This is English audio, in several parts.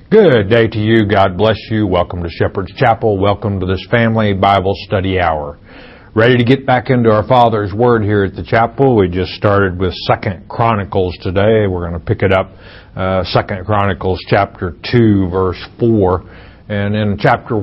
Good day to you. God bless you. Welcome to Shepherd's Chapel. Welcome to this family Bible study hour. Ready to get back into our Father's Word here at the chapel. We just started with 2 Chronicles today. We're going to pick it up, 2 Chronicles chapter 2, verse 4. And in chapter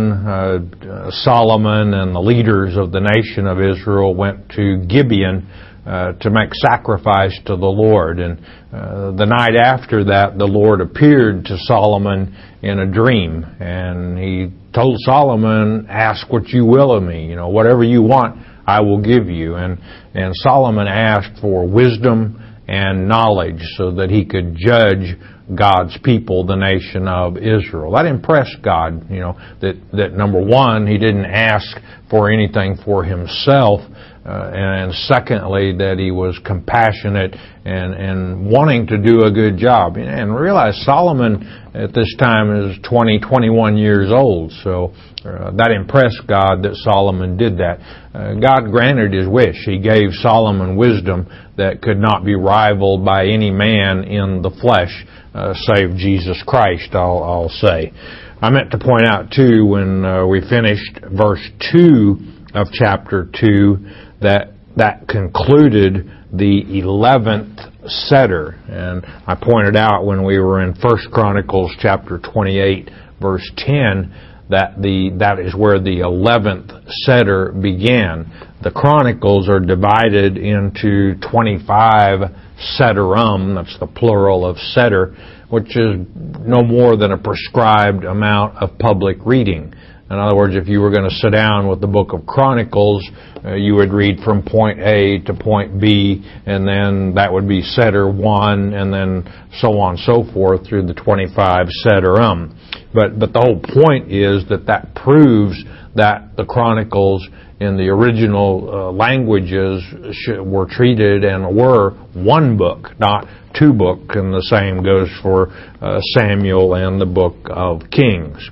1, Solomon and the leaders of the nation of Israel went to Gibeon to make sacrifice to the Lord. And the night after that, the Lord appeared to Solomon in a dream. And he told Solomon, ask what you will of me. Whatever you want, I will give you. And Solomon asked for wisdom and knowledge so that he could judge God's people, the nation of Israel. That impressed God, that number one, he didn't ask for anything for himself, and secondly, that he was compassionate and wanting to do a good job. And realize Solomon at this time is 21 years old, so that impressed God that Solomon did that. God granted his wish. He gave Solomon wisdom that could not be rivaled by any man in the flesh, save Jesus Christ, I'll say. I meant to point out, too, when we finished verse 2 of chapter 2, that concluded the 11th setter. And I pointed out when we were in 1 Chronicles chapter 28, verse 10, that is where the 11th setter began. The Chronicles are divided into 25 setterum, that's the plural of setter, which is no more than a prescribed amount of public reading. In other words, if you were going to sit down with the book of Chronicles, you would read from point A to point B, and then that would be setter 1, and then so on and so forth through the 25 setterum. But the whole point is that proves that the Chronicles in the original languages were treated and were one book, not two books, and the same goes for Samuel and the book of Kings.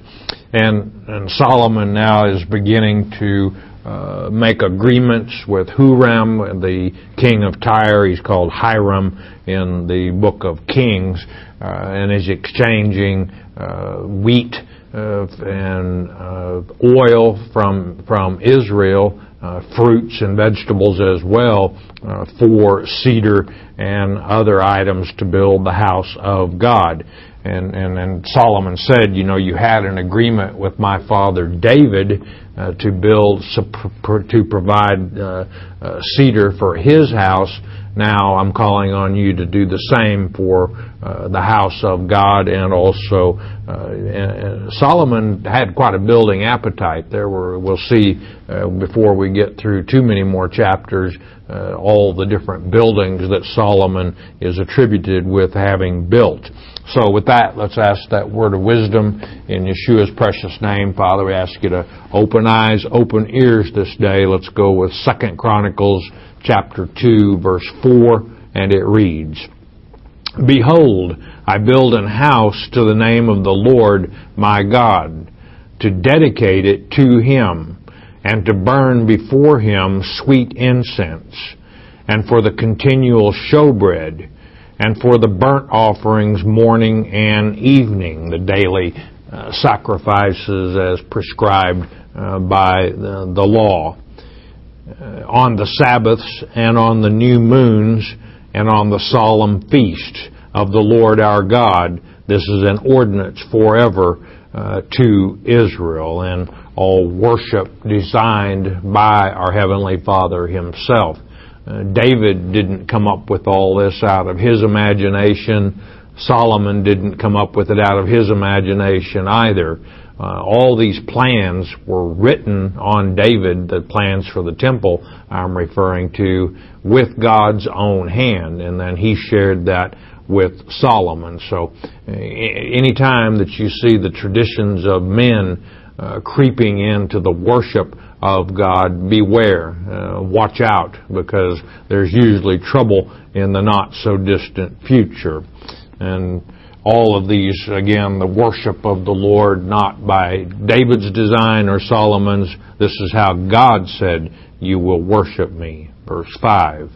And Solomon now is beginning to make agreements with Huram, the king of Tyre. He's called Hiram in the book of Kings, and is exchanging wheat and oil from Israel, fruits and vegetables as well, for cedar and other items to build the house of God. And Solomon said, you had an agreement with my father David to provide cedar for his house. Now I'm calling on you to do the same for the house of God. And also, Solomon had quite a building appetite. We'll see before we get through too many more chapters, all the different buildings that Solomon is attributed with having built. So with that, let's ask that word of wisdom in Yeshua's precious name. Father, we ask you to open eyes, open ears this day. Let's go with 2 Chronicles chapter 2, verse 4, and it reads, Behold, I build an house to the name of the Lord my God, to dedicate it to him, and to burn before him sweet incense, and for the continual showbread, and for the burnt offerings morning and evening, the daily sacrifices as prescribed by the law, on the Sabbaths and on the new moons and on the solemn feast of the Lord our God. This is an ordinance forever to Israel, and all worship designed by our Heavenly Father himself. David didn't come up with all this out of his imagination. Solomon didn't come up with it out of his imagination either. All these plans were written on David, the plans for the temple I'm referring to, with God's own hand, and then he shared that with Solomon. So any time that you see the traditions of men creeping into the worship of God, beware, watch out, because there's usually trouble in the not so distant future. And all of these, again, the worship of the Lord, not by David's design or Solomon's. This is how God said, you will worship me. Verse 5.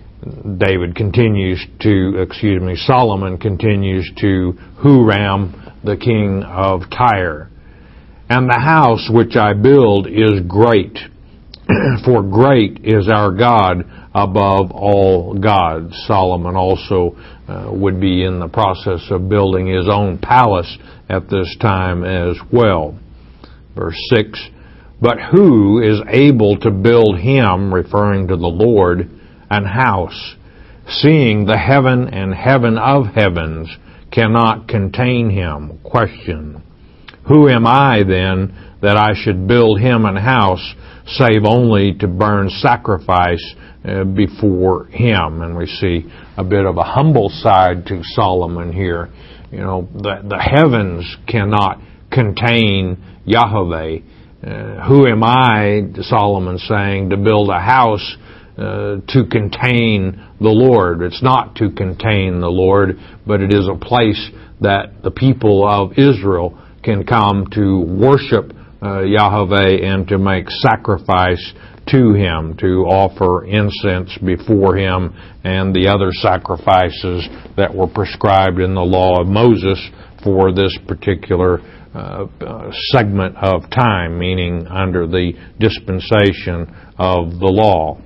Solomon continues to Huram the king of Tyre. And the house which I build is great, for great is our God above all gods. Solomon also would be in the process of building his own palace at this time as well. Verse 6, but who is able to build him, referring to the Lord, an house, seeing the heaven and heaven of heavens cannot contain him? Question. Who am I then that I should build him an house, save only to burn sacrifice before him? And we see a bit of a humble side to Solomon here. You know, the heavens cannot contain Yahweh. Who am I, Solomon saying, to build a house to contain the Lord? It's not to contain the Lord, but it is a place that the people of Israel can come to worship Yahweh and to make sacrifice to Him, to offer incense before Him and the other sacrifices that were prescribed in the law of Moses for this particular segment of time, meaning under the dispensation of the law.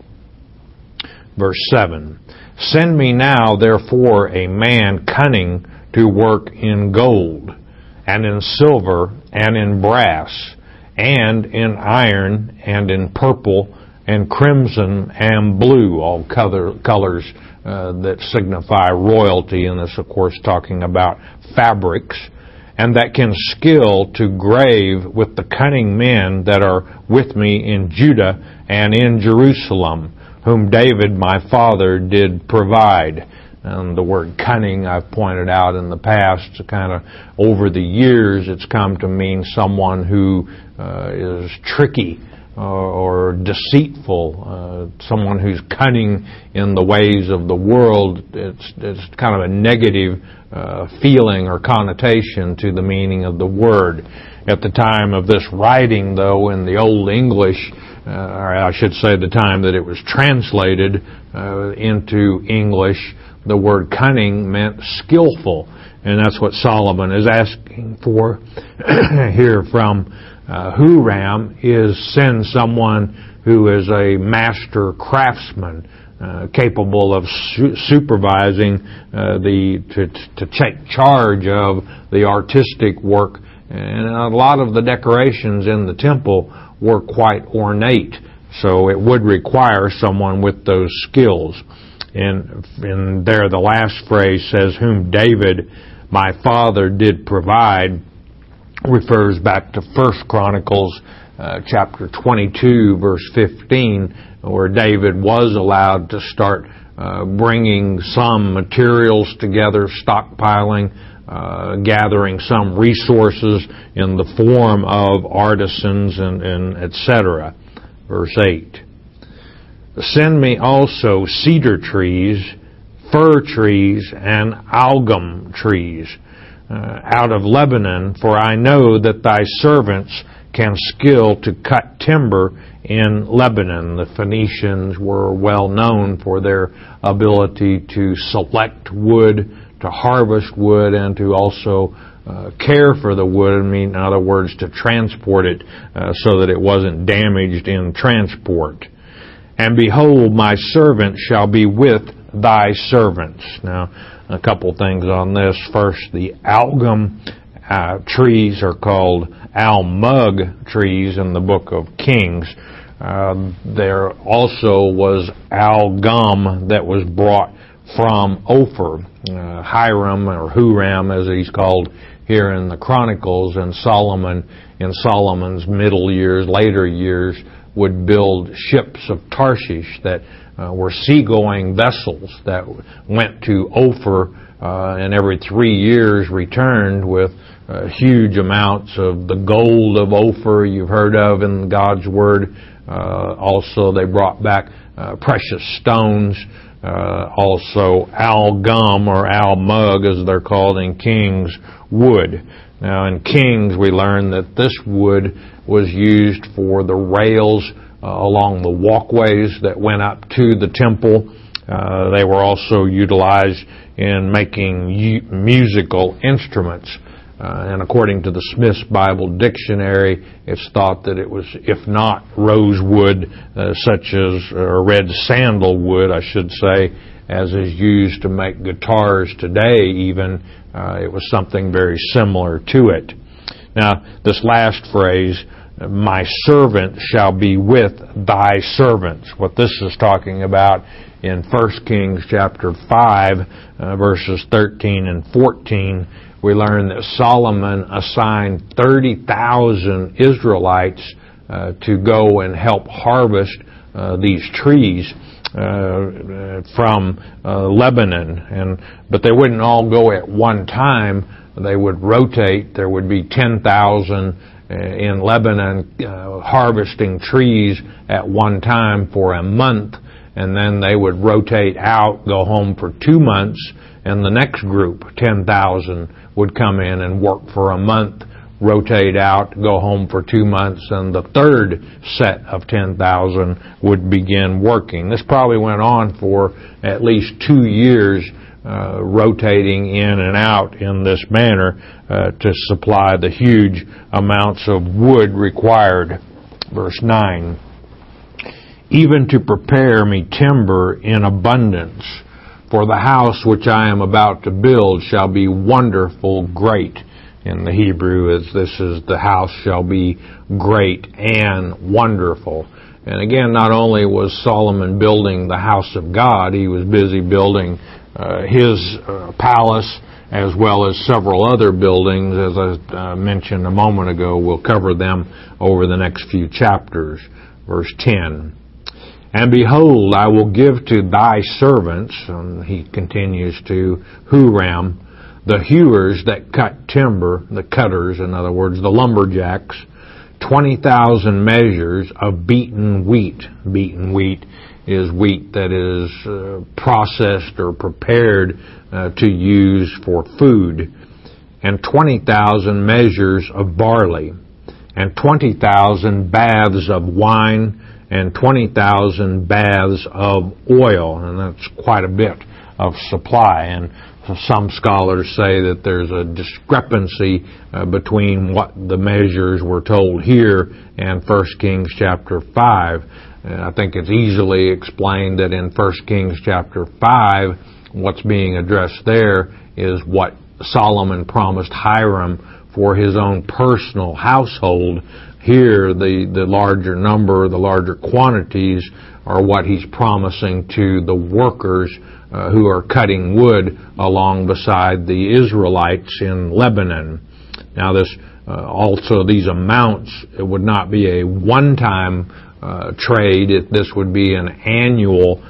Verse 7, send me now therefore a man cunning to work in gold, and in silver, and in brass, and in iron, and in purple, and crimson, and blue, all colors that signify royalty, and this of course talking about fabrics, and that can skill to grave with the cunning men that are with me in Judah and in Jerusalem, whom David my father did provide. And the word cunning, I've pointed out in the past, kind of over the years, it's come to mean someone who is tricky or deceitful, someone who's cunning in the ways of the world. It's kind of a negative feeling or connotation to the meaning of the word. At the time of this writing, though, in the Old English, or I should say the time that it was translated into English, the word cunning meant skillful, and that's what Solomon is asking for here from Huram, is send someone who is a master craftsman, capable of supervising to take charge of the artistic work. And a lot of the decorations in the temple were quite ornate, so it would require someone with those skills. And there the last phrase says, whom David my father did provide, refers back to 1 Chronicles chapter 22 verse 15, where David was allowed to start bringing some materials together, stockpiling, gathering some resources in the form of artisans and etc. Verse 8. Send me also cedar trees, fir trees, and algum trees out of Lebanon, for I know that thy servants can skill to cut timber in Lebanon. The Phoenicians were well known for their ability to select wood, to harvest wood, and to also care for the wood. I mean, in other words, to transport it so that it wasn't damaged in transport. And behold, my servant shall be with thy servants. Now, a couple things on this. First, the algum trees are called almug trees in the book of Kings. There also was algum that was brought from Ophir. Hiram, or Huram as he's called here in the Chronicles, and Solomon, in Solomon's middle years, later years, would build ships of Tarshish that were seagoing vessels that went to Ophir and every 3 years returned with huge amounts of the gold of Ophir you've heard of in God's Word. Also, they brought back precious stones. Also, algum or almug, as they're called in Kings, wood. Now, in Kings, we learn that this wood was used for the rails along the walkways that went up to the temple. They were also utilized in making musical instruments. And according to the Smith's Bible Dictionary, it's thought that it was, if not rosewood, such as red sandalwood, I should say, as is used to make guitars today even. It was something very similar to it. Now, this last phrase, my servant shall be with thy servants. What this is talking about in 1 Kings chapter 5, verses 13 and 14, we learn that Solomon assigned 30,000 Israelites to go and help harvest these trees from Lebanon. But they wouldn't all go at one time. They would rotate. There would be 10,000 in Lebanon harvesting trees at one time for a month, and then they would rotate out, go home for 2 months, and the next group, 10,000, would come in and work for a month, rotate out, go home for 2 months, and the third set of 10,000 would begin working. This probably went on for at least 2 years, rotating in and out in this manner to supply the huge amounts of wood required. Verse 9, even to prepare me timber in abundance, for the house which I am about to build shall be wonderful, great. In the Hebrew, the house shall be great and wonderful. And again, not only was Solomon building the house of God, he was busy building his palace, as well as several other buildings. As I mentioned a moment ago, we'll cover them over the next few chapters. Verse 10, and behold, I will give to thy servants, and he continues to Huram, the hewers that cut timber, the cutters, in other words, the lumberjacks, 20,000 measures of beaten wheat. Beaten wheat is wheat that is processed or prepared to use for food, and 20,000 measures of barley, and 20,000 baths of wine, and 20,000 baths of oil, and that's quite a bit of supply. And some scholars say that there's a discrepancy between what the measures were told here and 1 Kings chapter 5. I think it's easily explained that in 1 Kings chapter 5, what's being addressed there is what Solomon promised Hiram for his own personal household. Here, the larger number, the larger quantities are what he's promising to the workers who are cutting wood along beside the Israelites in Lebanon. Now, these amounts, it would not be a one-time trade. This would be an annual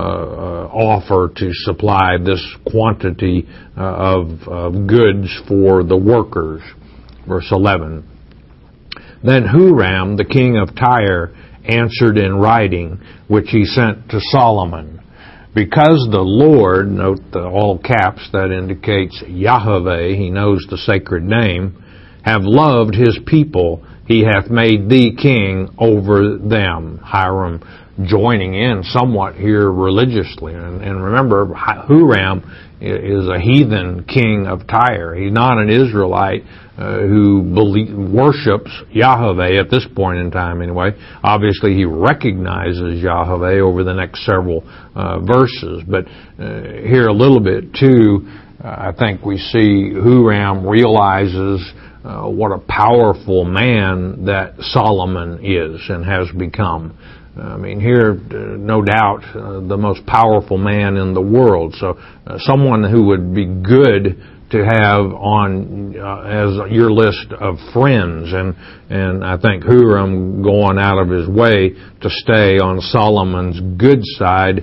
offer to supply this quantity of goods for the workers. Verse 11. Then Huram, the king of Tyre, answered in writing, which he sent to Solomon, because the Lord, note the all caps, that indicates Yahweh, he knows the sacred name, have loved his people, he hath made thee king over them. Hiram joining in somewhat here religiously. And remember, Huram is a heathen king of Tyre. He's not an Israelite who worships Yahweh at this point in time anyway. Obviously, he recognizes Yahweh over the next several verses. But here a little bit too, I think we see Huram realizes what a powerful man that Solomon is and has become. I mean, here, no doubt, the most powerful man in the world. So, someone who would be good to have on as your list of friends. And I think Huram going out of his way to stay on Solomon's good side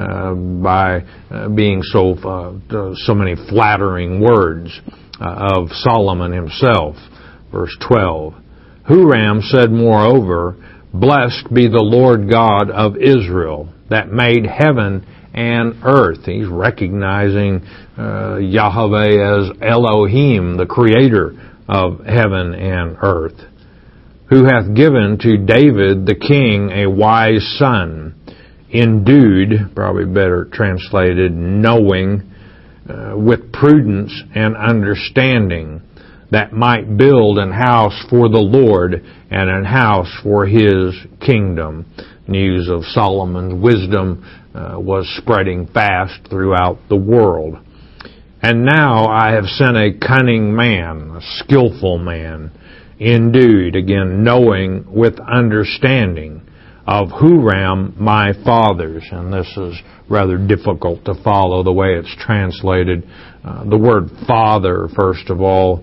by being so many flattering words of Solomon himself. Verse 12. Huram said, moreover, blessed be the Lord God of Israel, that made heaven and earth. He's recognizing Yahweh as Elohim, the creator of heaven and earth, who hath given to David the king a wise son, endued, probably better translated, knowing, with prudence and understanding, that might build an house for the Lord and an house for His kingdom. News of Solomon's wisdom was spreading fast throughout the world. And now I have sent a cunning man, a skillful man, endued, again, knowing with understanding of Huram my fathers. And this is rather difficult to follow the way it's translated. The word father, first of all,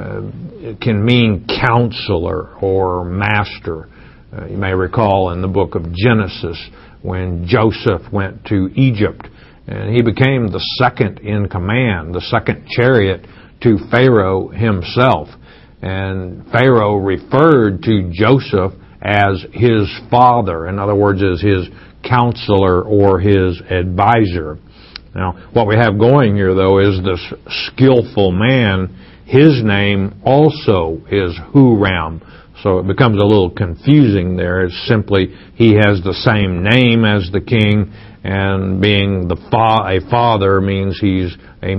it can mean counselor or master. You may recall in the book of Genesis when Joseph went to Egypt and he became the second in command, the second chariot to Pharaoh himself. And Pharaoh referred to Joseph as his father, in other words, as his counselor or his advisor. Now, what we have going here, though, is this skillful man. His name also is Huram. So it becomes a little confusing there. It's simply he has the same name as the king, and being a father means he's a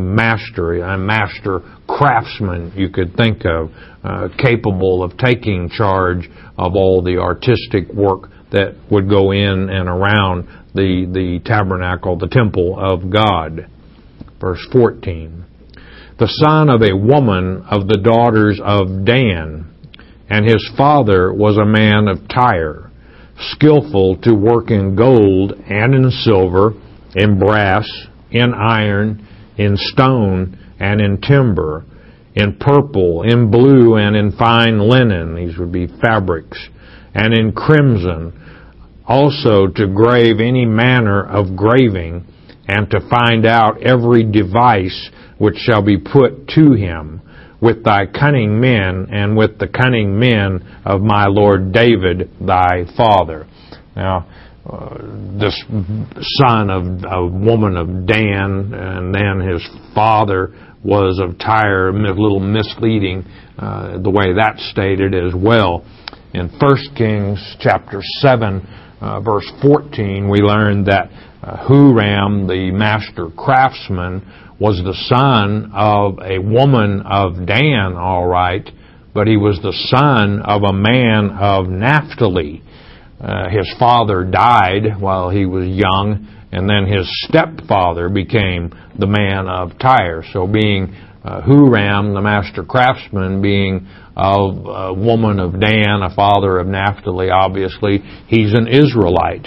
master craftsman, you could think of, capable of taking charge of all the artistic work that would go in and around the tabernacle, the temple of God. Verse 14. The son of a woman of the daughters of Dan, and his father was a man of Tyre, skillful to work in gold and in silver, in brass, in iron, in stone, and in timber, in purple, in blue, and in fine linen. These would be fabrics. And in crimson, also to grave any manner of graving, and to find out every device which shall be put to him, with thy cunning men, and with the cunning men of my Lord David thy father. Now, this son of a woman of Dan, and then his father was of Tyre, a little misleading the way that's stated as well. In 1 Kings chapter 7, verse 14, we learn that Huram, the master craftsman, was the son of a woman of Dan, all right, but he was the son of a man of Naphtali. His father died while he was young, and then his stepfather became the man of Tyre. So being Huram, the master craftsman, being of a woman of Dan, a father of Naphtali, obviously, he's an Israelite.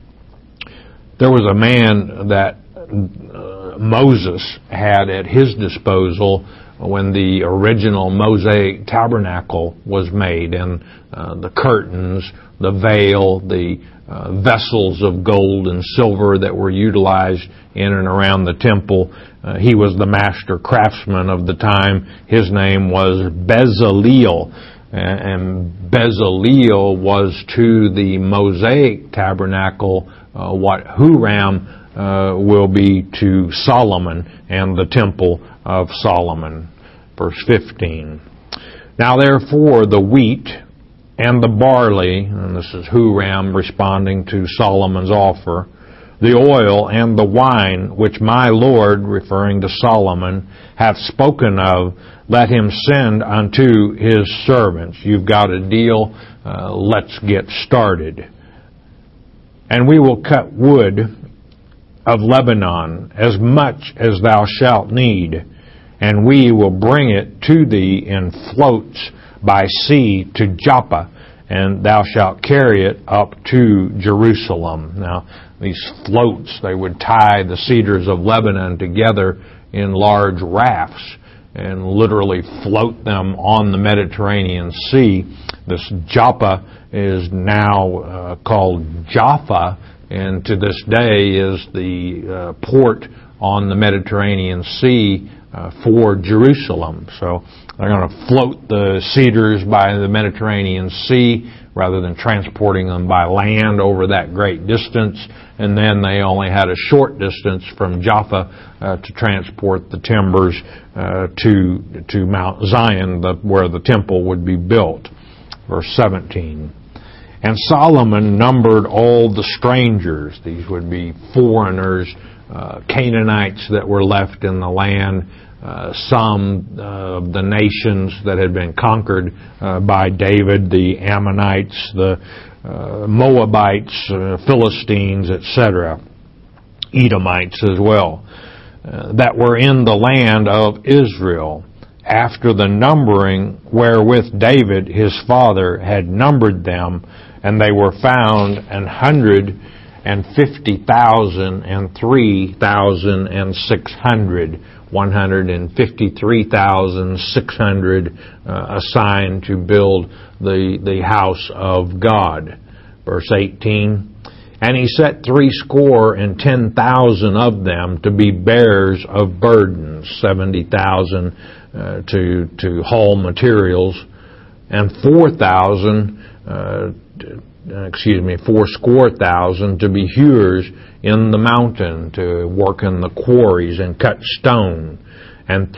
There was a man that Moses had at his disposal when the original Mosaic tabernacle was made, and the curtains, the veil, the vessels of gold and silver that were utilized in and around the temple. He was the master craftsman of the time. His name was Bezaleel. And Bezaleel was to the Mosaic tabernacle what Huram will be to Solomon and the temple of Solomon. Verse 15. Now therefore the wheat and the barley, and this is Huram responding to Solomon's offer, the oil and the wine which my Lord, referring to Solomon, hath spoken of, let him send unto his servants. You've got a deal, let's get started. And we will cut wood of Lebanon as much as thou shalt need, and we will bring it to thee in floats by sea to Joppa, and thou shalt carry it up to Jerusalem. Now, these floats, they would tie the cedars of Lebanon together in large rafts and literally float them on the Mediterranean Sea. This Joppa is now called Jaffa, and to this day is the port on the Mediterranean Sea for Jerusalem. So they're going to float the cedars by the Mediterranean Sea rather than transporting them by land over that great distance. And then they only had a short distance from Jaffa to transport the timbers to Mount Zion, where the temple would be built. Verse 17. And Solomon numbered all the strangers. These would be foreigners Canaanites that were left in the land, some of the nations that had been conquered by David, the Ammonites, the Moabites, Philistines, etc., Edomites as well, that were in the land of Israel, after the numbering wherewith David his father had numbered them, and they were found 150,000 and 3,600. 153,600 assigned to build the house of God. Verse 18, and he set 70,000 of them to be bearers of burdens, 70,000 to haul materials, and 4,000 to be hewers in the mountain, to work in the quarries and cut stone, and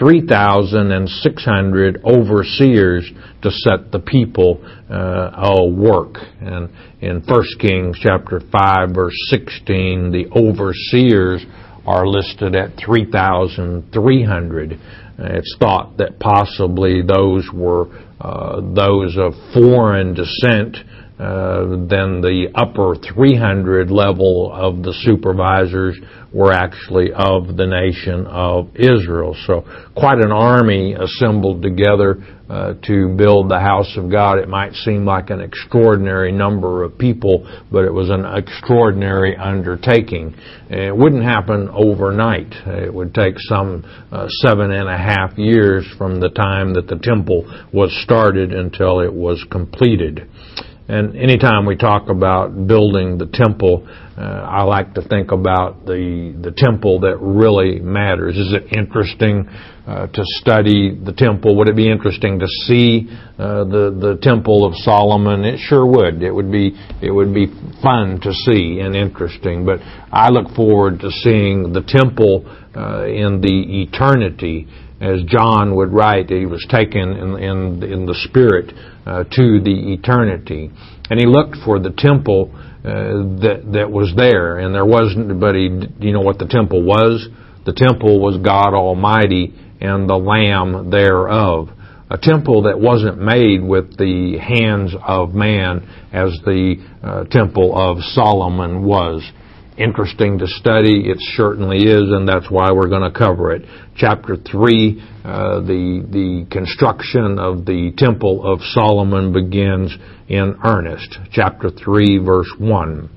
3,600 overseers to set the people work. And in 1 Kings chapter 5, verse 16, the overseers are listed at 3,300. It's thought that possibly those were those of foreign descent. Then the upper 300 level of the supervisors were actually of the nation of Israel. So quite an army assembled together to build the house of God. It might seem like an extraordinary number of people, but it was an extraordinary undertaking. It wouldn't happen overnight. It would take some 7.5 years from the time that the temple was started until it was completed. And anytime we talk about building the temple, I like to think about the temple that really matters. Is it interesting to study the temple? Would it be interesting to see the Temple of Solomon? It sure would. It would be fun to see and interesting. But I look forward to seeing the temple in the eternity. As John would write, he was taken in the Spirit to the eternity. And he looked for the temple that was there. And there wasn't, but you know what the temple was? The temple was God Almighty and the Lamb thereof. A temple that wasn't made with the hands of man as the Temple of Solomon was. Interesting to study, it certainly is, and that's why we're going to cover it. Chapter 3, the construction of the Temple of Solomon begins in earnest. Chapter 3, verse 1.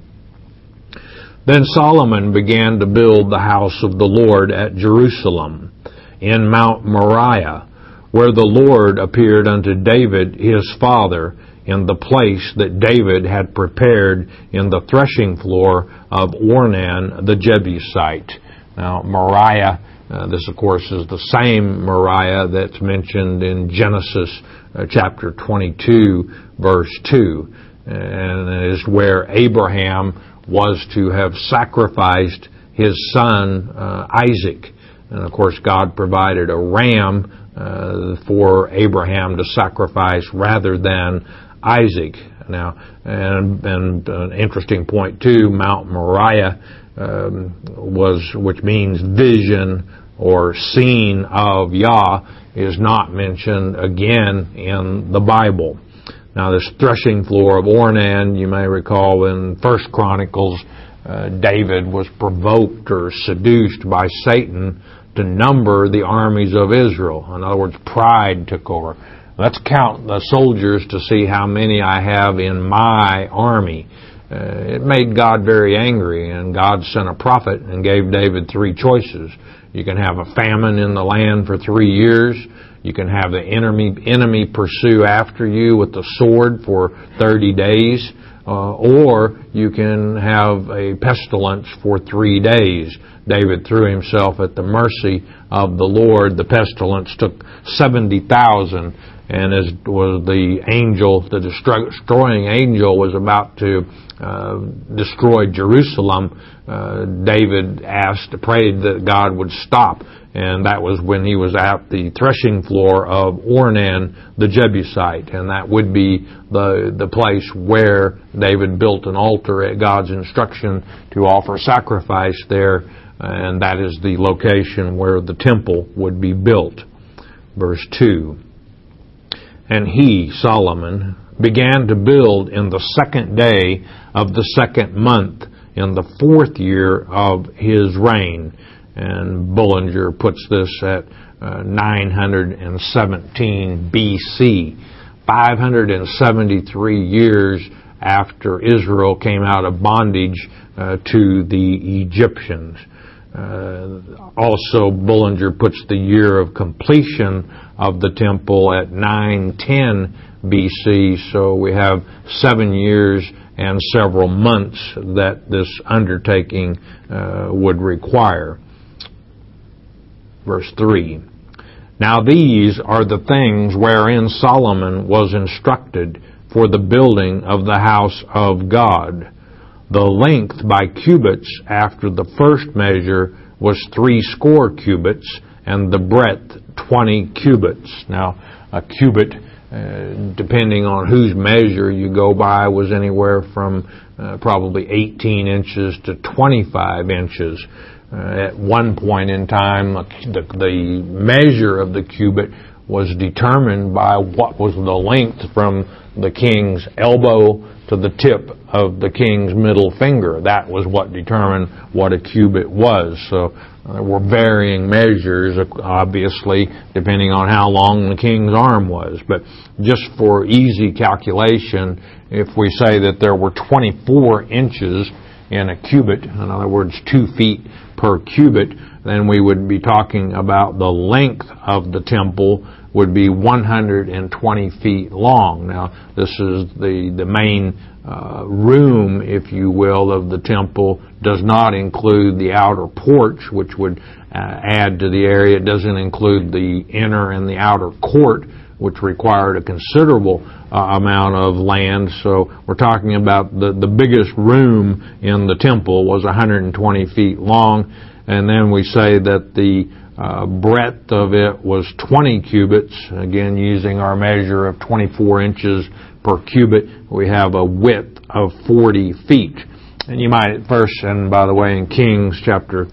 Then Solomon began to build the house of the Lord at Jerusalem, in Mount Moriah, where the Lord appeared unto David his father, in the place that David had prepared in the threshing floor of Ornan the Jebusite. Now, Moriah, this of course is the same Moriah that's mentioned in Genesis chapter 22, verse 2. And it is where Abraham was to have sacrificed his son Isaac. And of course God provided a ram for Abraham to sacrifice rather than Isaac. Now, and an interesting point too, Mount Moriah which means vision or scene of Yah, is not mentioned again in the Bible. Now, this threshing floor of Ornan, you may recall in 1 Chronicles, David was provoked or seduced by Satan to number the armies of Israel. In other words, pride took over. Let's count the soldiers to see how many I have in my army. It made God very angry, and God sent a prophet and gave David 3 choices. You can have a famine in the land for 3 years. You can have the enemy pursue after you with the sword for 30 days. Or you can have a pestilence for 3 days. David threw himself at the mercy of the Lord. The pestilence took 70,000. And as was the angel, the destroying angel was about to destroy Jerusalem, David prayed that God would stop. And that was when he was at the threshing floor of Ornan the Jebusite. And that would be the place where David built an altar at God's instruction to offer sacrifice there and that is the location where the temple would be built. Verse 2, and he, Solomon, began to build in the 2nd day of the 2nd month in the 4th year of his reign. And Bullinger puts this at 917 BC, 573 years after Israel came out of bondage to the Egyptians. Also, Bullinger puts the year of completion of the temple at 910 BC, so we have 7 years and several months that this undertaking would require. Verse 3, now these are the things wherein Solomon was instructed for the building of the house of God. The length by cubits after the first measure was 80 cubits, and the breadth 20 cubits. Now, a cubit, depending on whose measure you go by, was anywhere from probably 18 inches to 25 inches. At one point in time, the measure of the cubit was determined by what was the length from the king's elbow to the tip of the king's middle finger. That was what determined what a cubit was. So there were varying measures, obviously, depending on how long the king's arm was. But just for easy calculation, if we say that there were 24 inches in a cubit, in other words, 2 feet per cubit, then we would be talking about the length of the temple would be 120 feet long. Now, this is the main room, if you will, of the temple. Does not include the outer porch, which would add to the area. It doesn't include the inner and the outer court, which required a considerable amount of land. So we're talking about the biggest room in the temple was 120 feet long. And then we say that the breadth of it was 20 cubits. Again, using our measure of 24 inches per cubit, we have a width of 40 feet. And you might at first, and by the way, in 1 Kings chapter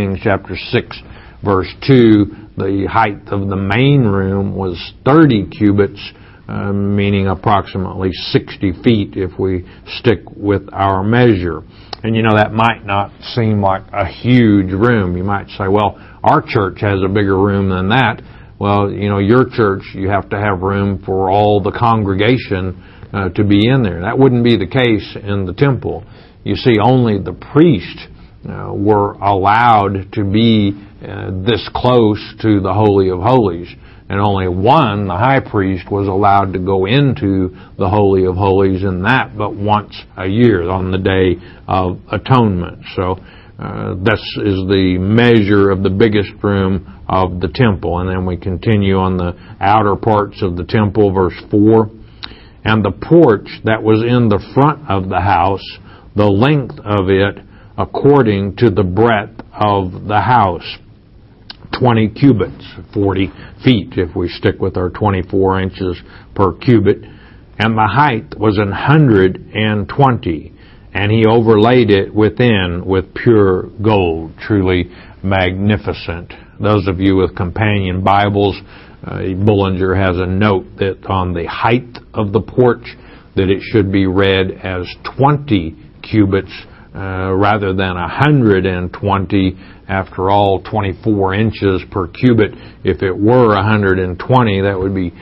6, verse 2, the height of the main room was 30 cubits, meaning approximately 60 feet if we stick with our measure. And you know, that might not seem like a huge room. You might say, well, our church has a bigger room than that. Well, you know, your church, you have to have room for all the congregation to be in there. That wouldn't be the case in the temple. You see, only the priests were allowed to be this close to the Holy of Holies. And only one, the high priest, was allowed to go into the Holy of Holies, and that but once a year on the Day of Atonement. So this is the measure of the biggest room of the temple. And then we continue on the outer parts of the temple, verse 4. And the porch that was in the front of the house, the length of it according to the breadth of the house, 20 cubits, 40 feet if we stick with our 24 inches per cubit. And the height was 120, and he overlaid it within with pure gold. Truly magnificent. Those of you with companion Bibles, Bullinger has a note that on the height of the porch that it should be read as 20 cubits rather than 120. After all, 24 inches per cubit. If it were 120, that would be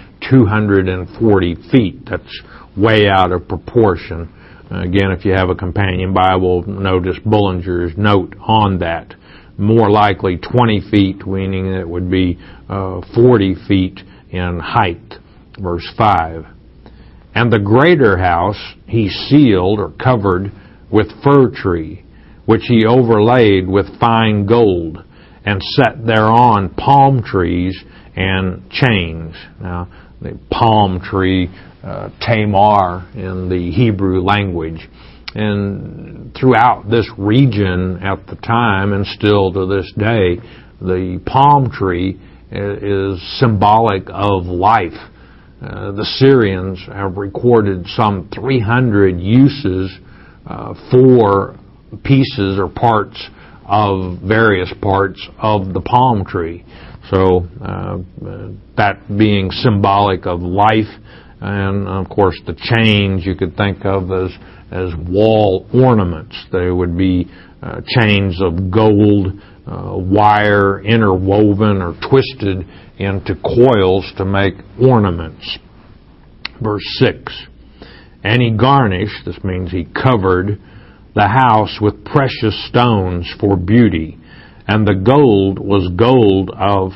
240 feet. That's way out of proportion. Again, if you have a companion Bible, notice Bullinger's note on that. More likely 20 feet, meaning it would be 40 feet in height. Verse 5. And the greater house he sealed or covered with fir tree, which he overlaid with fine gold, and set thereon palm trees and chains. Now, the palm tree, tamar in the Hebrew language. And throughout this region at the time, and still to this day, the palm tree is symbolic of life. The Syrians have recorded some 300 uses for pieces or parts of various parts of the palm tree. So that being symbolic of life, and of course the chains you could think of as wall ornaments. They would be chains of gold wire interwoven or twisted into coils to make ornaments. Verse 6, and he garnished, this means he covered, the house with precious stones for beauty, and the gold was gold of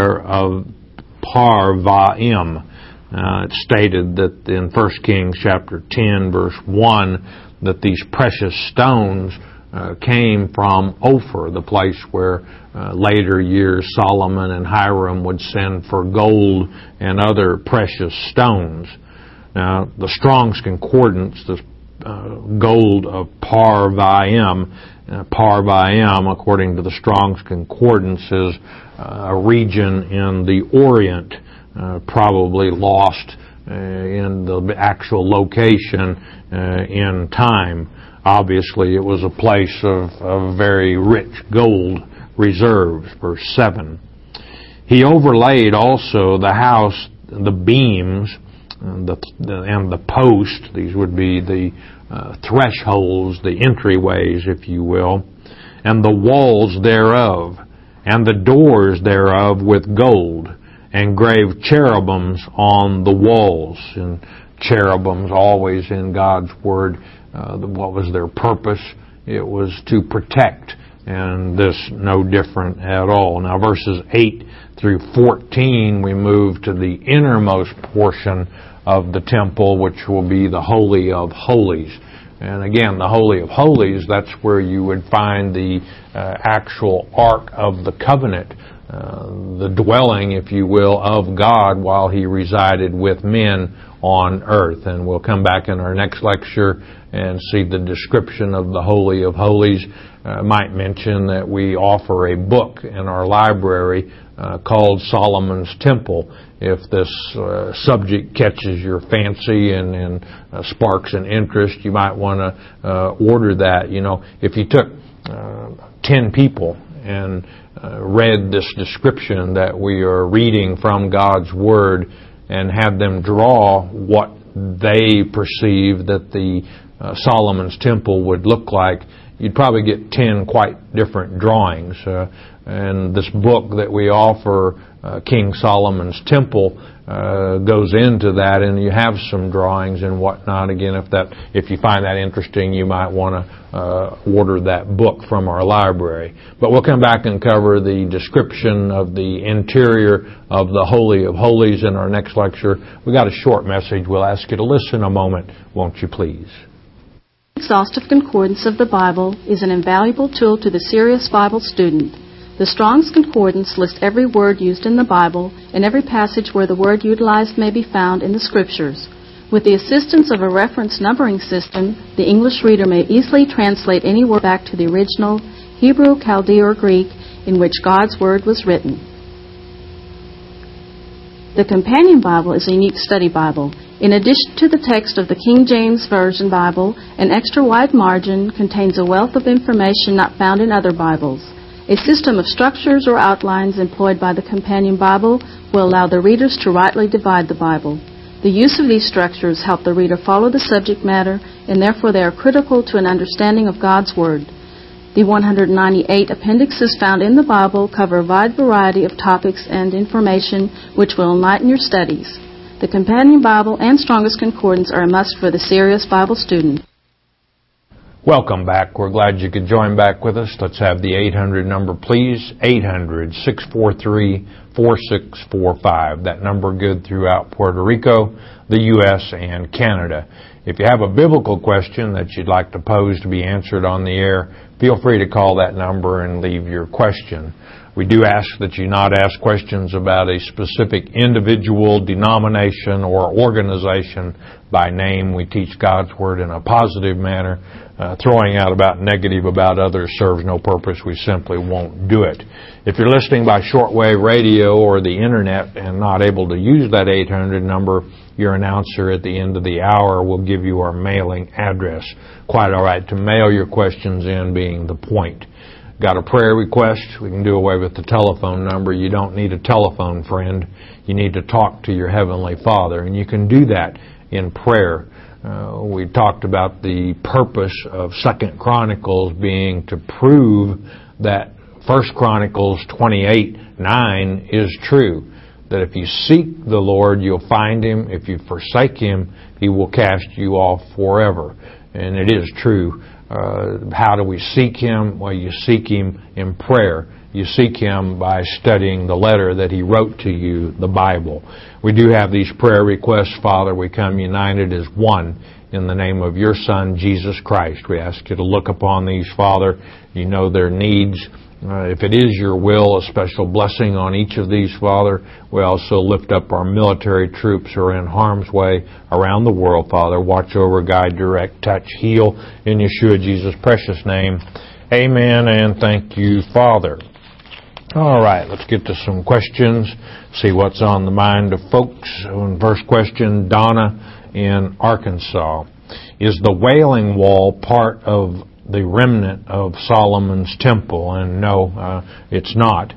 Parvaim. It's stated that in 1 Kings chapter 10, verse 1, that these precious stones came from Ophir, the place where later years Solomon and Hiram would send for gold and other precious stones. Now, the Strong's Concordance, the gold of Parvaim, according to the Strong's Concordance, is a region in the Orient, probably lost in the actual location in time. Obviously, it was a place of very rich gold reserves. Verse 7. He overlaid also the house, the beams, and the post. These would be the thresholds, the entryways, if you will, and the walls thereof, and the doors thereof with gold, and graved cherubims on the walls. And cherubims, always in God's Word, what was their purpose? It was to protect, and this no different at all. Now, verses 8 through 14, we move to the innermost portion of the temple, which will be the Holy of Holies. And again, the Holy of Holies, that's where you would find the actual Ark of the Covenant, the dwelling, if you will, of God while He resided with men on earth. And we'll come back in our next lecture and see the description of the Holy of Holies. I might mention that we offer a book in our library called Solomon's Temple. If this subject catches your fancy and sparks an interest, you might want to order that. You know, if you took 10 people and read this description that we are reading from God's Word and had them draw what they perceive that the Solomon's Temple would look like, you'd probably get 10 quite different drawings. And this book that we offer, King Solomon's Temple, goes into that, and you have some drawings and whatnot. Again, if you find that interesting, you might want to order that book from our library. But we'll come back and cover the description of the interior of the Holy of Holies in our next lecture. We got a short message. We'll ask you to listen a moment, won't you please? Exhaustive Concordance of the Bible is an invaluable tool to the serious Bible student. The Strong's Concordance lists every word used in the Bible and every passage where the word utilized may be found in the Scriptures. With the assistance of a reference numbering system, the English reader may easily translate any word back to the original Hebrew, Chaldee, or Greek in which God's Word was written. The Companion Bible is a unique study Bible. In addition to the text of the King James Version Bible, an extra wide margin contains a wealth of information not found in other Bibles. A system of structures or outlines employed by the Companion Bible will allow the readers to rightly divide the Bible. The use of these structures help the reader follow the subject matter, and therefore they are critical to an understanding of God's Word. The 198 appendixes found in the Bible cover a wide variety of topics and information which will enlighten your studies. The Companion Bible and Strong's Concordance are a must for the serious Bible student. Welcome back. We're glad you could join back with us. Let's have the 800 number, please. 800-643-4645. That number good throughout Puerto Rico, the U.S., and Canada. If you have a biblical question that you'd like to pose to be answered on the air, feel free to call that number and leave your question. We do ask that you not ask questions about a specific individual, denomination, or organization by name. We teach God's Word in a positive manner. Throwing out about negative about others serves no purpose. We simply won't do it. If you're listening by shortwave radio or the Internet and not able to use that 800 number, your announcer at the end of the hour will give you our mailing address. Quite all right to mail your questions in, being the point. got a prayer request, we can do away with the telephone number. You don't need a telephone friend. You need to talk to your Heavenly Father, and you can do that in prayer. We talked about the purpose of 2 Chronicles being to prove that 1 Chronicles 28:9 is true. That if you seek the Lord, you'll find Him. If you forsake Him, He will cast you off forever. And it is true. How do we seek Him? Well, you seek Him in prayer. You seek Him by studying the letter that He wrote to you, the Bible. We do have these prayer requests, Father. We come united as one in the name of your Son, Jesus Christ. We ask you to look upon these, Father. You know their needs. If it is your will, a special blessing on each of these, Father. We also lift up our military troops who are in harm's way around the world, Father. Watch over, guide, direct, touch, heal in Yeshua Jesus' precious name. Amen, and thank you, Father. All right, let's get to some questions, see what's on the mind of folks. First question, Donna in Arkansas. Is the Wailing Wall part of the remnant of Solomon's temple? And no, it's not.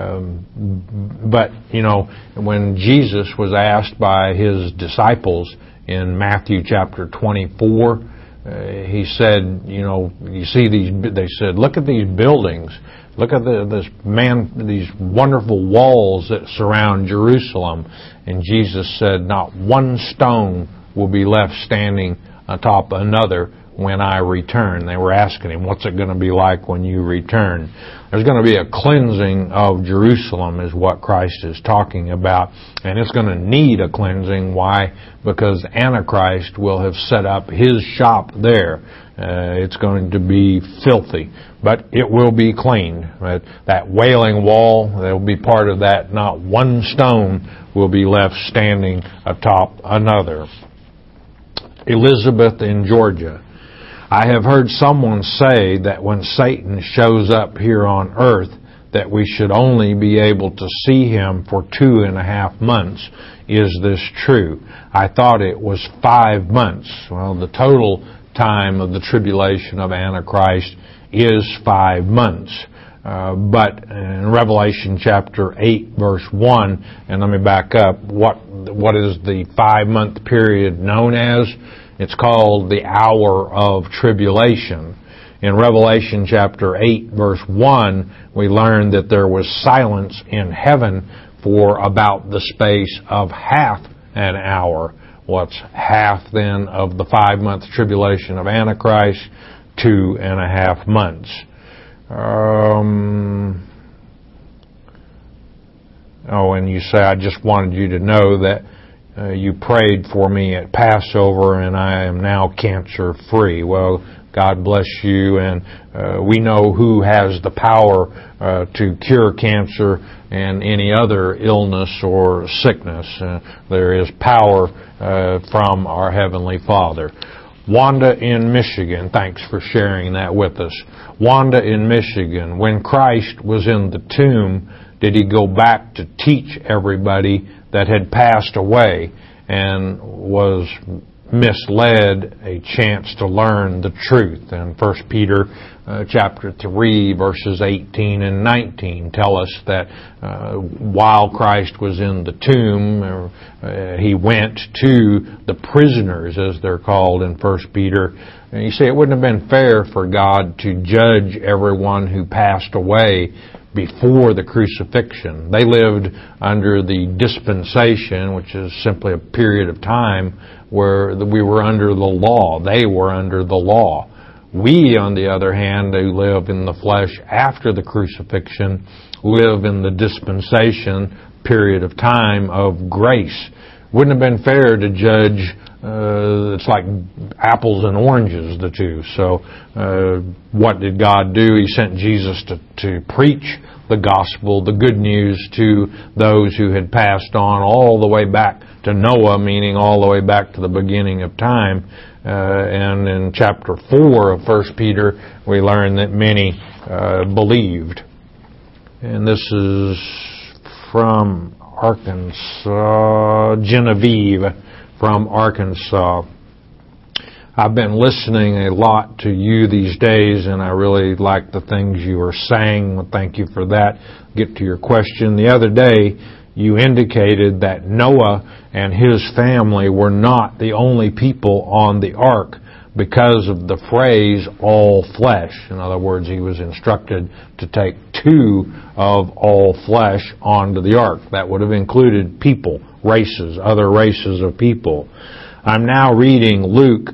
But, when Jesus was asked by His disciples in Matthew chapter 24, He said, you see they said, look at these buildings. Look at these wonderful walls that surround Jerusalem. And Jesus said, not one stone will be left standing atop another when I return. They were asking Him, what's it going to be like when you return? There's going to be a cleansing of Jerusalem is what Christ is talking about. And it's going to need a cleansing. Why? Because Antichrist will have set up his shop there. It's going to be filthy, but it will be cleaned. That Wailing Wall, that will be part of that. Not one stone will be left standing atop another. Elizabeth in Georgia. I have heard someone say that when Satan shows up here on earth, that we should only be able to see him for 2.5 months. Is this true? I thought it was 5 months. Well, the total time of the tribulation of Antichrist is 5 months. But in Revelation chapter 8, verse 1, and let me back up, what is the 5-month period known as? It's called the hour of tribulation. In Revelation chapter 8, verse 1, we learn that there was silence in heaven for about the space of half an hour. What's half then of the 5-month tribulation of Antichrist? 2.5 months. And you say, I just wanted you to know that you prayed for me at Passover and I am now cancer free. Well, God bless you, and we know who has the power to cure cancer and any other illness or sickness. There is power from our Heavenly Father. Wanda in Michigan, thanks for sharing that with us. Wanda in Michigan, when Christ was in the tomb, did He go back to teach everybody that had passed away and was misled a chance to learn the truth? And 1 Peter chapter 3 verses 18 and 19 tell us that while Christ was in the tomb, He went to the prisoners, as they're called in 1 Peter. And you say it wouldn't have been fair for God to judge everyone who passed away before the crucifixion. They lived under the dispensation, which is simply a period of time where we were under the law. They were under the law. We, on the other hand, who live in the flesh after the crucifixion, live in the dispensation period of time of grace. Wouldn't have been fair to judge. It's like apples and oranges, the two. So what did God do? He sent Jesus to preach the gospel, the good news, to those who had passed on all the way back to Noah, meaning all the way back to the beginning of time. And in chapter 4 of 1 Peter, we learn that many believed. And this is from Arkansas, Genevieve from Arkansas. I've been listening a lot to you these days, and I really like the things you are saying. Well, thank you for that. Get to your question. The other day, you indicated that Noah and his family were not the only people on the ark because of the phrase, all flesh. In other words, he was instructed to take 2 of all flesh onto the ark. That would have included people, races, other races of people. I'm now reading Luke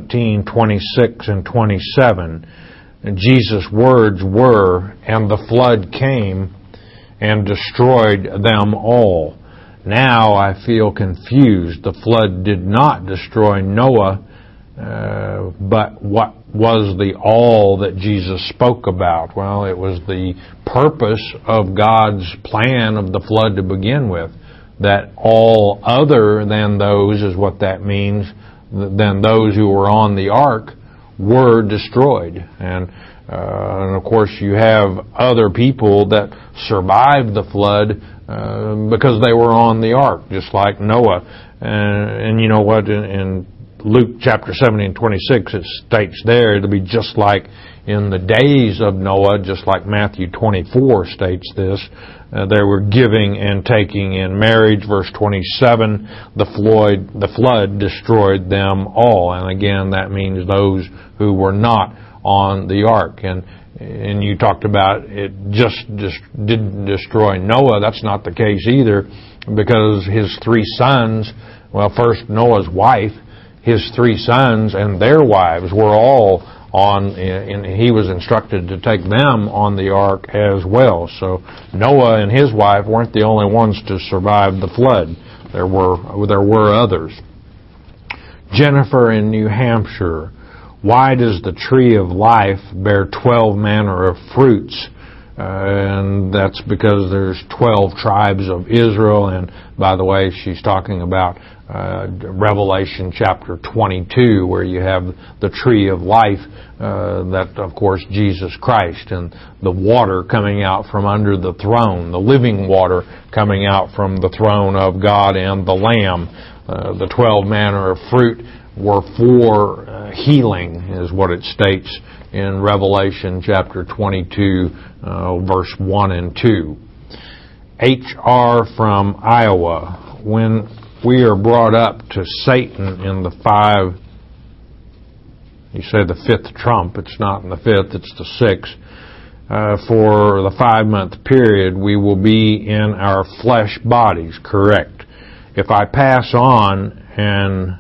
17:26 and 27. And Jesus' words were, "And the flood came and destroyed them all." Now I feel confused. The flood did not destroy Noah, but what was the all that Jesus spoke about? Well, it was the purpose of God's plan of the flood to begin with, that all other than those, is what that means, than those who were on the ark were destroyed. And of course you have other people that survived the flood because they were on the ark, just like Noah. And you know what, in Luke chapter 17:26, it states there, it'll be just like in the days of Noah, just like Matthew 24 states this. They were giving and taking in marriage. Verse 27, the flood destroyed them all. And again, that means those who were not on the ark. And you talked about it just didn't destroy Noah. That's not the case either, because his 3 sons, well, first Noah's wife, his 3 sons and their wives were all on, and he was instructed to take them on the ark as well. So Noah and his wife weren't the only ones to survive the flood. There were others. Jennifer in New Hampshire, why does the tree of life bear 12 manner of fruits? And that's because there's 12 tribes of Israel. And by the way, she's talking about Revelation chapter 22, where you have the tree of life, that of course Jesus Christ, and the water coming out from under the throne, the living water coming out from the throne of God and the Lamb. The 12 manner of fruit were for healing, is what it states in Revelation chapter 22, verse 1 and 2. H.R. from Iowa, when we are brought up to Satan in the 5, you say the 5th trump, it's not in the 5th, it's the 6th, for the 5-month period, we will be in our flesh bodies, correct. If I pass on and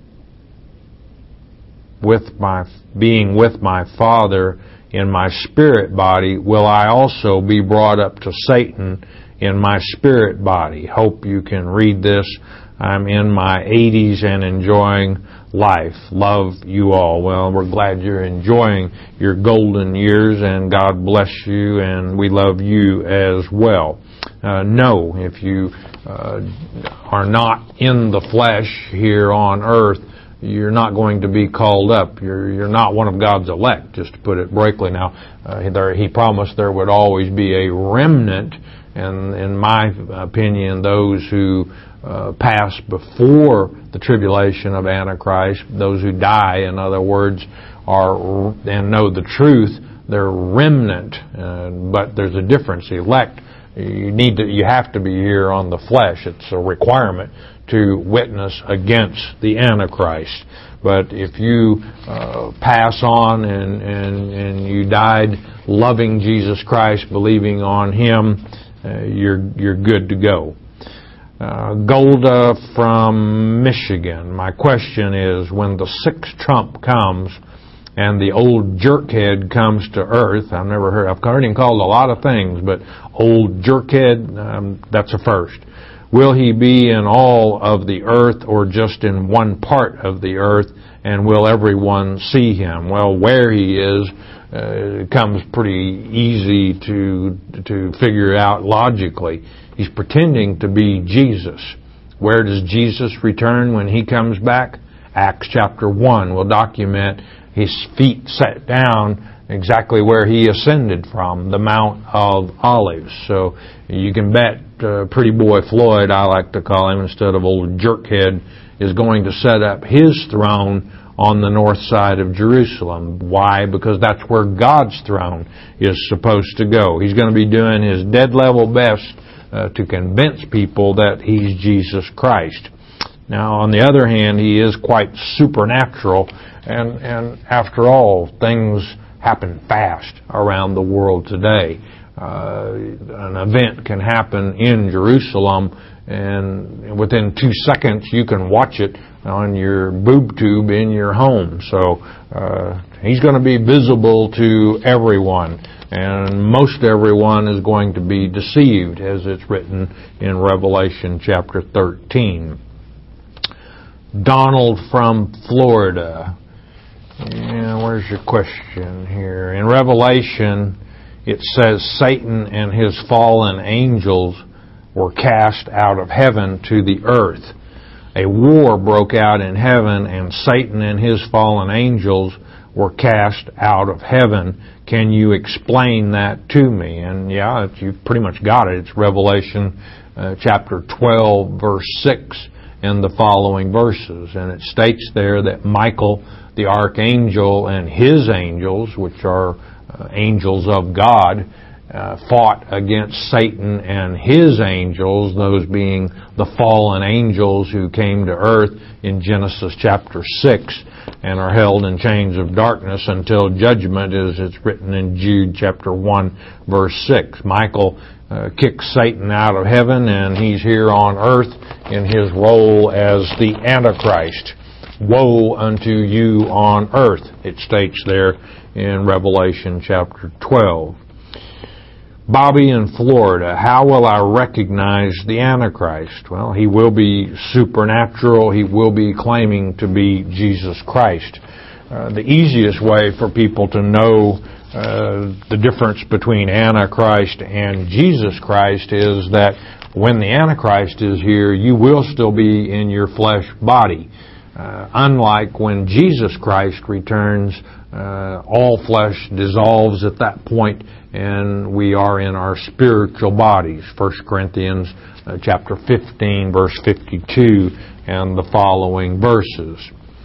being with my Father in my spirit body, will I also be brought up to Satan in my spirit body? Hope you can read this. I'm in my 80s and enjoying life. Love you all. Well, we're glad you're enjoying your golden years, and God bless you, and we love you as well. No, if you are not in the flesh here on earth, you're not going to be called up. You're not one of God's elect, just to put it briefly. Now, He promised there would always be a remnant, and in my opinion, those who pass before the tribulation of Antichrist, those who die, in other words, and know the truth, they're remnant. But there's a difference. The elect, you have to be here on the flesh. It's a requirement to witness against the Antichrist. But if you pass on and you died loving Jesus Christ, believing on Him, you're good to go. Golda from Michigan. My question is, when the 6th trump comes and the old jerkhead comes to earth, I've heard him called a lot of things, but old jerkhead, that's a first. Will he be in all of the earth or just in one part of the earth, and will everyone see him? Well, where he is comes pretty easy to figure out logically. He's pretending to be Jesus. Where does Jesus return when He comes back? Acts chapter 1 will document His feet set down exactly where He ascended from, the Mount of Olives. So you can bet Pretty Boy Floyd, I like to call him instead of old Jerkhead, is going to set up his throne on the north side of Jerusalem. Why? Because that's where God's throne is supposed to go. He's going to be doing his dead level best to convince people that he's Jesus Christ. Now, on the other hand, he is quite supernatural, and after all, things happen fast around the world today. An event can happen in Jerusalem, and within 2 seconds you can watch it on your boob tube in your home. So he's going to be visible to everyone, and most everyone is going to be deceived, as it's written in Revelation chapter 13. Donald from Florida. Yeah, where's your question here? In Revelation, it says Satan and his fallen angels were cast out of heaven to the earth. A war broke out in heaven, and Satan and his fallen angels were cast out of heaven. Can you explain that to me? And yeah, you pretty much got it. It's Revelation chapter 12, verse 6, and the following verses. And it states there that Michael, the archangel, and his angels, which are angels of God, fought against Satan and his angels, those being the fallen angels who came to earth in Genesis chapter 6 and are held in chains of darkness until judgment, as it's written in Jude chapter 1, verse 6. Michael kicks Satan out of heaven, and he's here on earth in his role as the Antichrist. Woe unto you on earth, it states there in Revelation chapter 12. Bobby in Florida, how will I recognize the Antichrist? Well, he will be supernatural. He will be claiming to be Jesus Christ. The easiest way for people to know the difference between Antichrist and Jesus Christ is that when the Antichrist is here, you will still be in your flesh body. Unlike when Jesus Christ returns, all flesh dissolves at that point, and we are in our spiritual bodies. 1 Corinthians chapter 15, verse 52, and the following verses.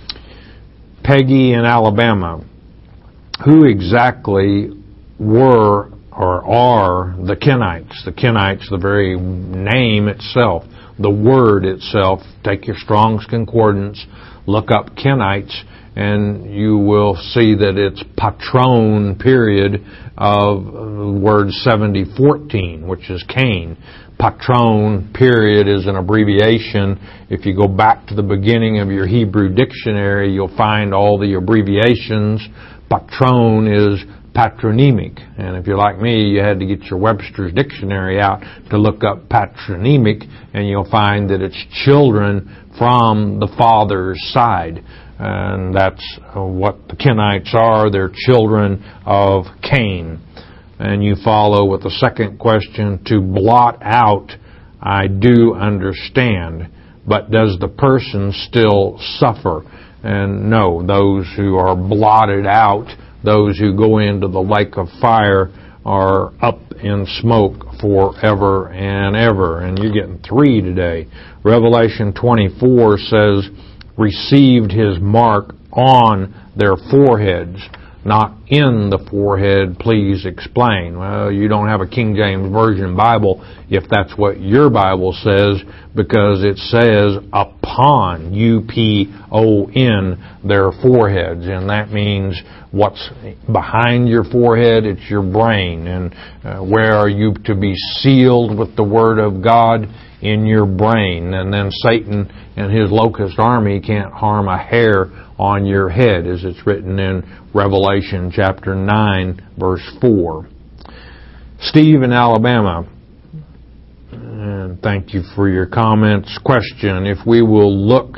Peggy in Alabama, who exactly were or are the Kenites? The Kenites, the very name itself, the word itself. Take your Strong's Concordance, look up Kenites, and you will see that it's patron period of word 7014, which is Cain. Patron period is an abbreviation. If you go back to the beginning of your Hebrew dictionary, you'll find all the abbreviations. Patron is patronymic. And if you're like me, you had to get your Webster's dictionary out to look up patronymic, and you'll find that it's children from the father's side. And that's what the Kenites are. They're children of Cain. And you follow with the second question, to blot out, I do understand, but does the person still suffer? And no, those who are blotted out, those who go into the lake of fire, are up in smoke forever and ever. And you're getting 3 today. Revelation 24 says, received his mark on their foreheads, not in the forehead. Please explain. Well, you don't have a King James Version Bible if that's what your Bible says, because it says upon, U-P-O-N, their foreheads. And that means what's behind your forehead, it's your brain. And where are you to be sealed with the Word of God? In your brain. And then Satan and his locust army can't harm a hair on your head, as it's written in Revelation chapter 9, verse 4. Steve in Alabama, and thank you for your comments. Question, if we will look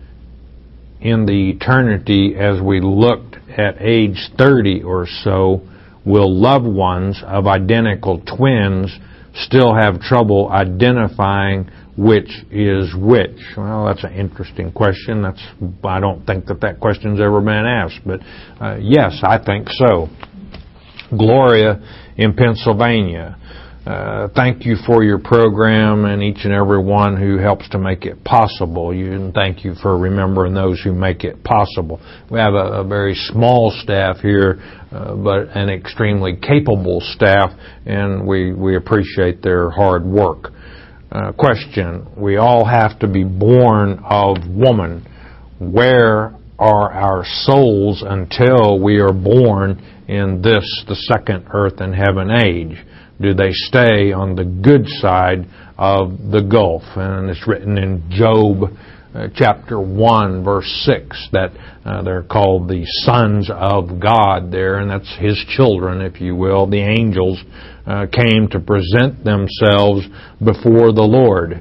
in the eternity as we looked at age 30 or so, will loved ones of identical twins still have trouble identifying which is which? Well, that's an interesting question. I don't think that question's ever been asked, but yes, I think so. Gloria in Pennsylvania. Thank you for your program and each and every one who helps to make it possible. And thank you for remembering those who make it possible. We have a very small staff here, but an extremely capable staff, and we appreciate their hard work. Question: we all have to be born of woman. Where are our souls until we are born in this, the second earth and heaven age? Do they stay on the good side of the gulf? And it's written in Job chapter 1, verse 6, that they're called the sons of God there, and that's His children, if you will. The angels came to present themselves before the Lord.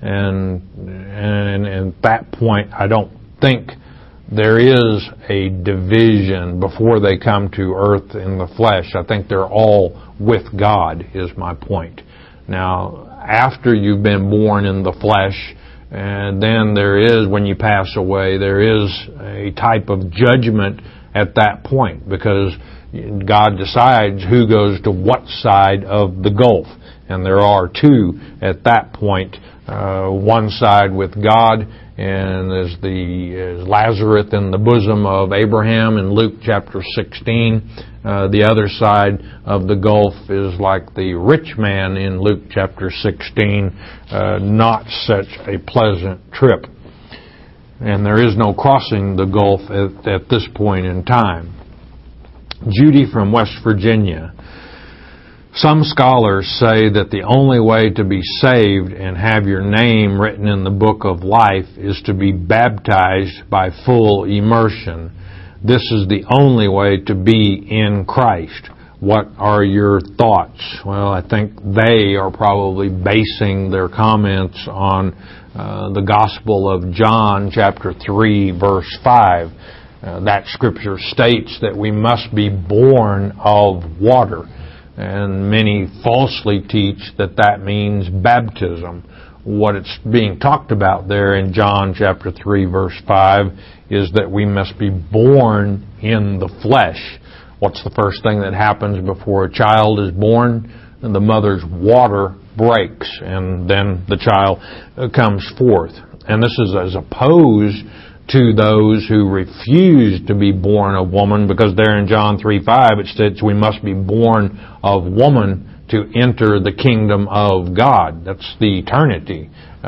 And at that point, I don't think there is a division before they come to earth in the flesh. I think they're all with God, is my point. Now, after you've been born in the flesh, and then there is, when you pass away, there is a type of judgment at that point, because God decides who goes to what side of the gulf. And there are two at that point, one side with God, and as Lazarus in the bosom of Abraham in Luke chapter 16. The other side of the gulf is like the rich man in Luke chapter 16, not such a pleasant trip. And there is no crossing the gulf at this point in time. Judy from West Virginia. Some scholars say that the only way to be saved and have your name written in the book of life is to be baptized by full immersion. This is the only way to be in Christ. What are your thoughts? Well, I think they are probably basing their comments on the Gospel of John, chapter 3, verse 5. That scripture states that we must be born of water. And many falsely teach that that means baptism. What it's being talked about there in John chapter 3 verse 5 is that we must be born in the flesh. What's the first thing that happens before a child is born? And the mother's water breaks, and then the child comes forth. And this is as opposed to those who refuse to be born of woman, because there in John 3:5 it states we must be born of woman to enter the kingdom of God. That's the eternity.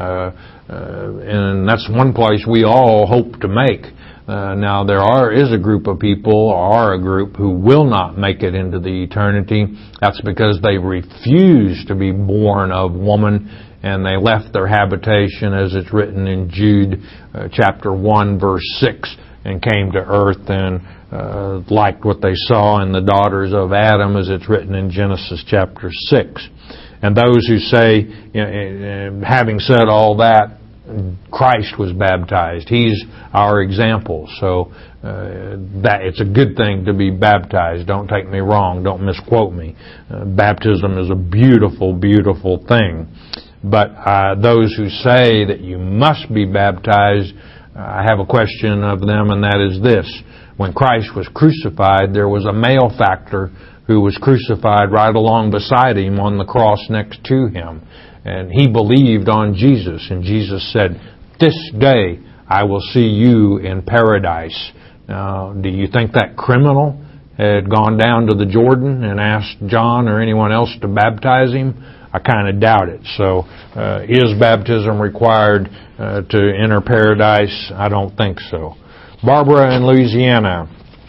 And that's one place we all hope to make. Now there is a group of people, or a group, who will not make it into the eternity. That's because they refuse to be born of woman, and they left their habitation, as it's written in Jude chapter 1 verse 6, and came to earth and liked what they saw in the daughters of Adam, as it's written in Genesis chapter 6. And those who say, having said all that, Christ was baptized. He's our example. So that it's a good thing to be baptized. Don't take me wrong. Don't misquote me. Baptism is a beautiful, beautiful thing. But those who say that you must be baptized, I have a question of them, and that is this. When Christ was crucified, there was a malefactor who was crucified right along beside Him on the cross next to Him. And he believed on Jesus, and Jesus said, "This day I will see you in paradise." Now, do you think that criminal had gone down to the Jordan and asked John or anyone else to baptize him? I kind of doubt it. So, is baptism required to enter paradise? I don't think so. Barbara in Louisiana,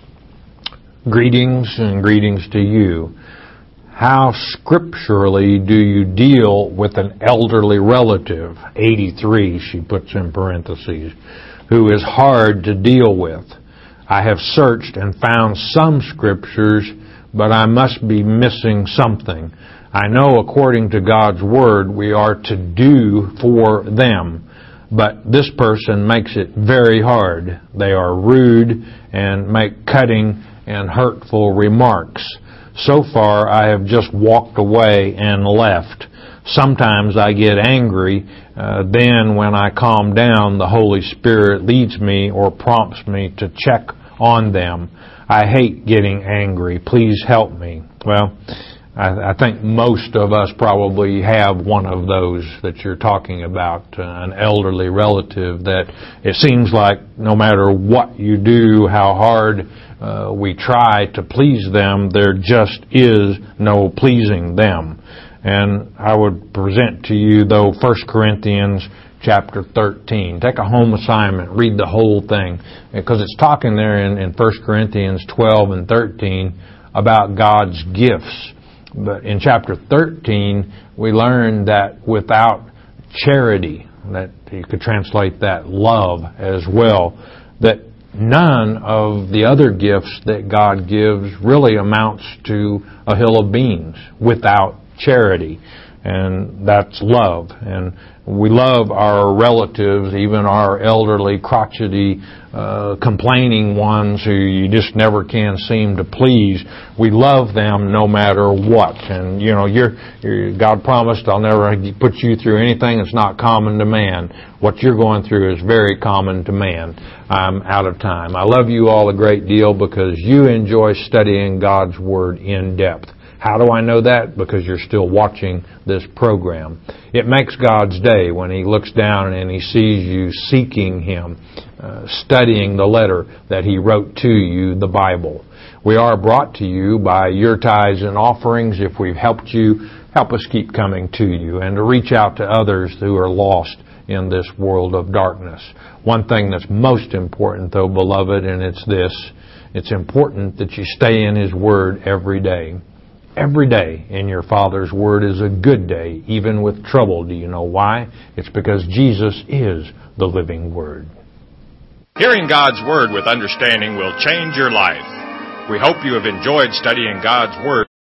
greetings, and greetings to you. How scripturally do you deal with an elderly relative, 83, she puts in parentheses, who is hard to deal with? I have searched and found some scriptures, but I must be missing something. I know according to God's Word we are to do for them, but this person makes it very hard. They are rude and make cutting and hurtful remarks. So far, I have just walked away and left. Sometimes I get angry. Then when I calm down, the Holy Spirit leads me or prompts me to check on them. I hate getting angry. Please help me. Well, I think most of us probably have one of those that you're talking about, an elderly relative that it seems like no matter what you do, how hard we try to please them, there just is no pleasing them. And I would present to you, though, 1 Corinthians chapter 13. Take a home assignment, read the whole thing, because it's talking there in 1 Corinthians 12 and 13 about God's gifts. But in chapter 13, we learn that without charity, that you could translate that love as well, that none of the other gifts that God gives really amounts to a hill of beans without charity. And that's love. And we love our relatives, even our elderly, crotchety, complaining ones who you just never can seem to please. We love them no matter what. And, you know, God promised, I'll never put you through anything that's not common to man. What you're going through is very common to man. I'm out of time. I love you all a great deal because you enjoy studying God's Word in depth. How do I know that? Because you're still watching this program. It makes God's day when He looks down and He sees you seeking Him, studying the letter that He wrote to you, the Bible. We are brought to you by your tithes and offerings. If we've helped you, help us keep coming to you and to reach out to others who are lost in this world of darkness. One thing that's most important, though, beloved, and it's this: it's important that you stay in His Word every day. Every day in your Father's Word is a good day, even with trouble. Do you know why? It's because Jesus is the living Word. Hearing God's Word with understanding will change your life. We hope you have enjoyed studying God's Word.